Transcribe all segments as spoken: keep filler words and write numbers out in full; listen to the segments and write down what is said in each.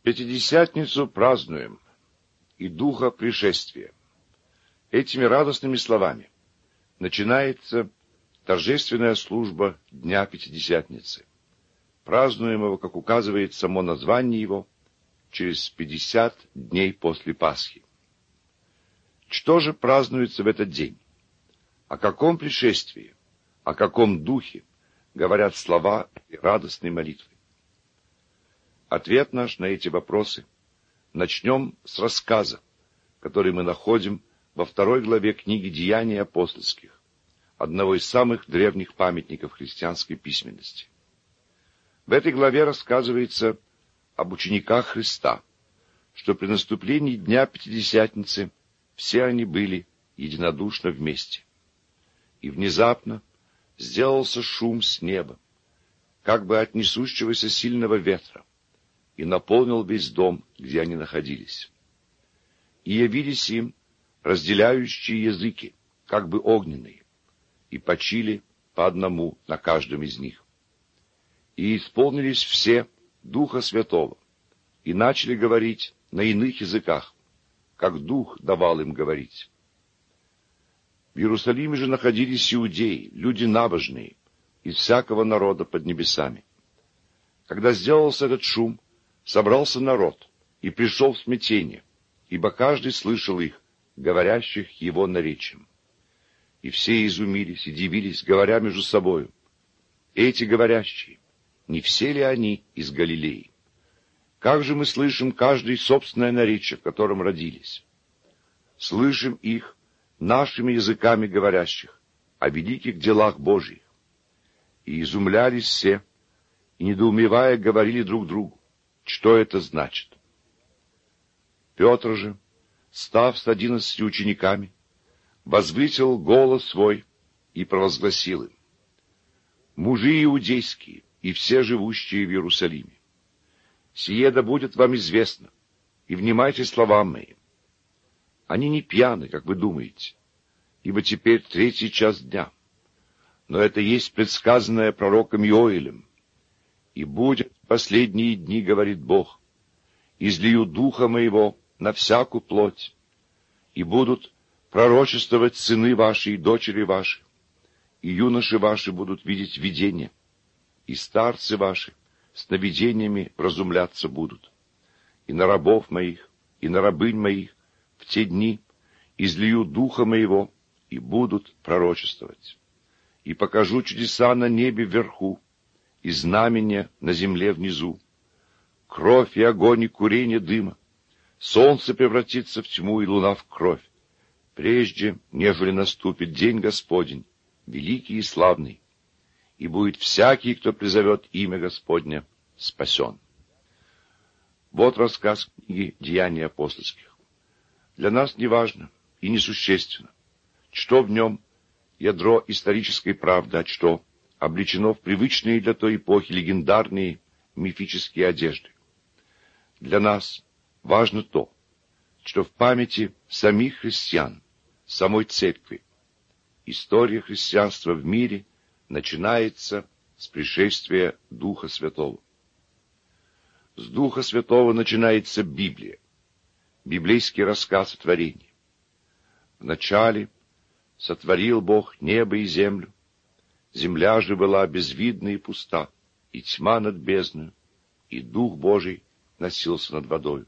Пятидесятницу празднуем и Духа пришествия. Этими радостными словами начинается торжественная служба Дня Пятидесятницы, празднуемого, как указывает само название его, через пятьдесят дней после Пасхи. Что же празднуется в этот день? О каком пришествии, о каком Духе говорят слова и радостной молитвы? Ответ наш на эти вопросы начнем с рассказа, который мы находим во второй главе книги «Деяний апостольских», одного из самых древних памятников христианской письменности. В этой главе рассказывается об учениках Христа, что при наступлении Дня Пятидесятницы все они были единодушно вместе. И внезапно сделался шум с неба, как бы от несущегося сильного ветра, и наполнил весь дом, где они находились. И явились им разделяющие языки, как бы огненные, и почили по одному на каждом из них. И исполнились все Духа Святого, и начали говорить на иных языках, как Дух давал им говорить. В Иерусалиме же находились иудеи, люди набожные, из всякого народа под небесами. Когда сделался этот шум, собрался народ и пришел в смятение, ибо каждый слышал их, говорящих его наречием. И все изумились и дивились, говоря между собою: эти говорящие, не все ли они из Галилеи? Как же мы слышим каждый собственное наречие, в котором родились? Слышим их нашими языками говорящих о великих делах Божьих. И изумлялись все, и, недоумевая, говорили друг другу, что это значит. Петр же, став с одиннадцатью учениками, возвысил голос свой и провозгласил им: «Мужи иудейские и все живущие в Иерусалиме, сие да будет вам известно, и внимайте словам моим. Они не пьяны, как вы думаете, ибо теперь третий час дня, но это есть предсказанное пророком Иоилем. И будет в последние дни, говорит Бог, излию духа моего на всякую плоть, и будут пророчествовать сыны ваши и дочери ваши, и юноши ваши будут видеть видения, и старцы ваши сновидениями разумляться будут. И на рабов моих, и на рабынь моих в те дни излию духа моего, и будут пророчествовать. И покажу чудеса на небе вверху, и знамения на земле внизу, кровь и огонь и курение дыма, солнце превратится в тьму и луна в кровь, прежде, нежели наступит день Господень, великий и славный, и будет всякий, кто призовет имя Господня, спасен». Вот рассказ книги «Деяний апостольских». Для нас не важно и несущественно, что в нем ядро исторической правды, а что облечено в привычные для той эпохи легендарные мифические одежды. Для нас важно то, что в памяти самих христиан, самой церкви, история христианства в мире начинается с пришествия Духа Святого. С Духа Святого начинается Библия, библейский рассказ о творении. Вначале сотворил Бог небо и землю, земля же была безвидна и пуста, и тьма над бездною, и Дух Божий носился над водою.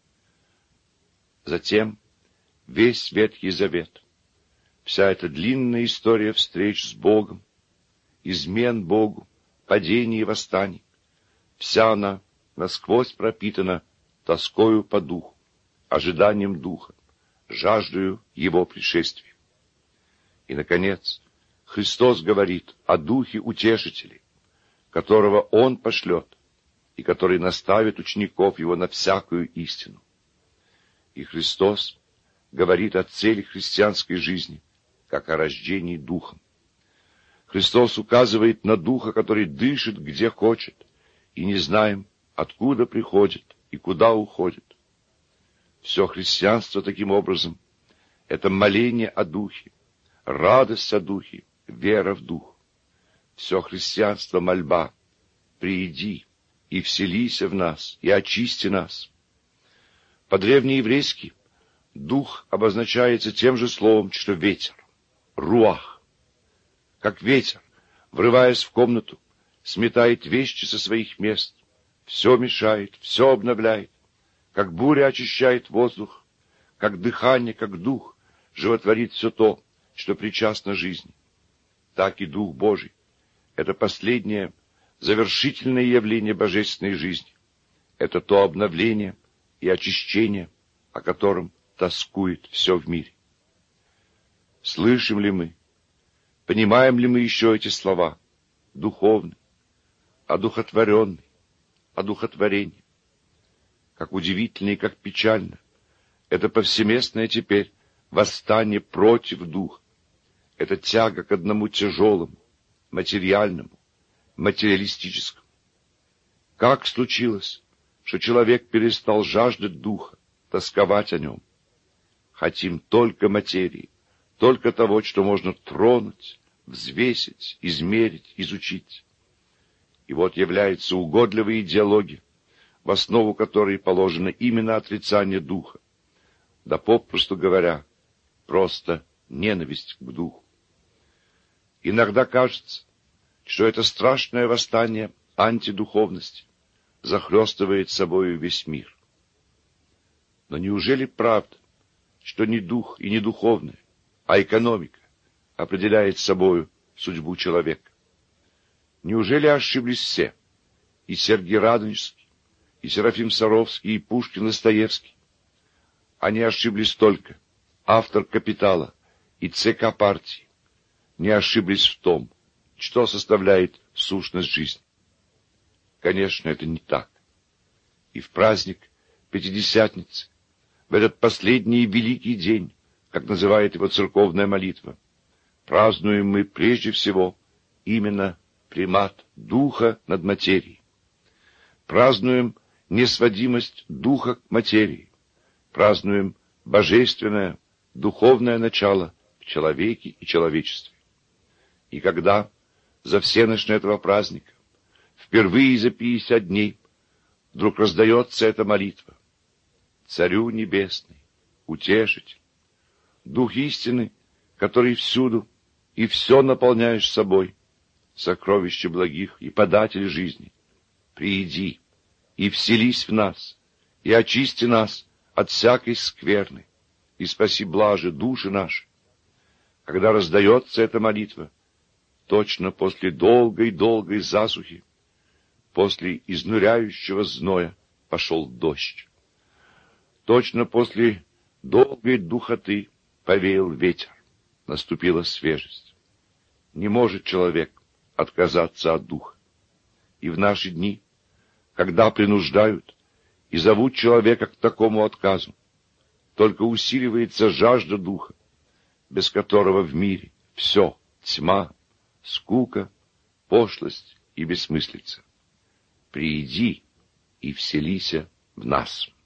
Затем весь Ветхий Завет, вся эта длинная история встреч с Богом, измен Богу, падений и восстаний, вся она насквозь пропитана тоскою по Духу, ожиданием Духа, жаждою Его пришествия. И, наконец, Христос говорит о Духе Утешителя, которого Он пошлет, и который наставит учеников Его на всякую истину. И Христос говорит о цели христианской жизни, как о рождении Духом. Христос указывает на Духа, который дышит где хочет, и не знаем, откуда приходит и куда уходит. Все христианство, таким образом, это моление о Духе, радость о Духе, вера в Дух. Все христианство — мольба: прииди и вселися в нас, и очисти нас». По-древнееврейски дух обозначается тем же словом, что ветер, руах. Как ветер, врываясь в комнату, сметает вещи со своих мест, все мешает, все обновляет, как буря очищает воздух, как дыхание, как дух животворит все то, что причастно жизни. Так и Дух Божий — это последнее, завершительное явление божественной жизни. Это то обновление и очищение, о котором тоскует все в мире. Слышим ли мы, понимаем ли мы еще эти слова? Духовный, одухотворенный, одухотворение. Как удивительно и как печально это повсеместное теперь восстание против духа. Это тяга к одному тяжелому, материальному, материалистическому. Как случилось, что человек перестал жаждать духа, тосковать о нем? Хотим только материи, только того, что можно тронуть, взвесить, измерить, изучить. И вот является угодливая идеология, в основу которой положено именно отрицание духа, да попросту говоря, просто ненависть к духу. Иногда кажется, что это страшное восстание антидуховности захлестывает собою весь мир. Но неужели правда, что не дух и не духовное, а экономика определяет собою судьбу человека? Неужели ошиблись все, и Сергий Радонежский, и Серафим Саровский, и Пушкин, и Достоевский? Они ошиблись только автор «Капитала» и ЦК партии. Не ошиблись в том, что составляет сущность жизни. Конечно, это не так. И в праздник Пятидесятницы, в этот последний и великий день, как называет его церковная молитва, празднуем мы прежде всего именно примат духа над материей. Празднуем несводимость духа к материи. Празднуем божественное, духовное начало в человеке и человечестве. И когда за всенощь этого праздника, впервые за пятьдесят дней, вдруг раздается эта молитва: «Царю небесный, утешитель, Дух истины, который всюду и все наполняешь собой, сокровище благих и податель жизни, прииди и вселись в нас, и очисти нас от всякой скверны, и спаси блаже души наши». Когда раздается эта молитва, точно после долгой-долгой засухи, после изнуряющего зноя пошел дождь. Точно после долгой духоты повеял ветер, наступила свежесть. Не может человек отказаться от духа. И в наши дни, когда принуждают и зовут человека к такому отказу, только усиливается жажда духа, без которого в мире все тьма, скука, пошлость и бессмыслица. Прииди и вселися в нас.